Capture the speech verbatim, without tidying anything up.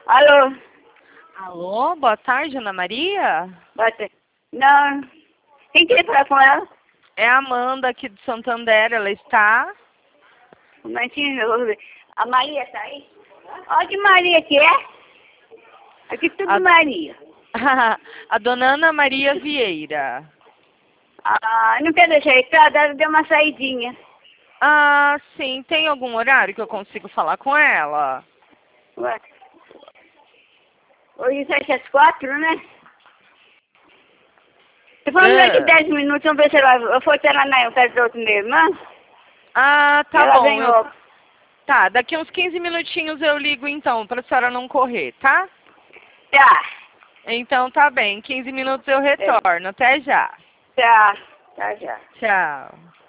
Alô? Alô, boa tarde, Ana Maria? Bota. Não. Quem quer falar com ela? É a Amanda aqui de Santander, ela está? Um momentinho, eu vou ver. A Maria tá aí? Olha que Maria que é. Aqui tudo A... Maria. A dona Ana Maria Vieira. Ah, não quer deixar recado? Ela deu uma saidinha. Ah, sim. Tem algum horário que eu consigo falar com ela? Ué. Hoje fecha às quatro, né? Eu falo daqui É. dez minutos, vamos ver se ela... Eu for até lá na casa da outra minha irmã. Ah, tá Ela bom. vem Eu... logo. Tá, daqui uns quinze minutinhos eu ligo então, pra senhora não correr, tá? Tá. Então tá bem, quinze minutos eu retorno. Até já. Tá. Tá já. Tchau.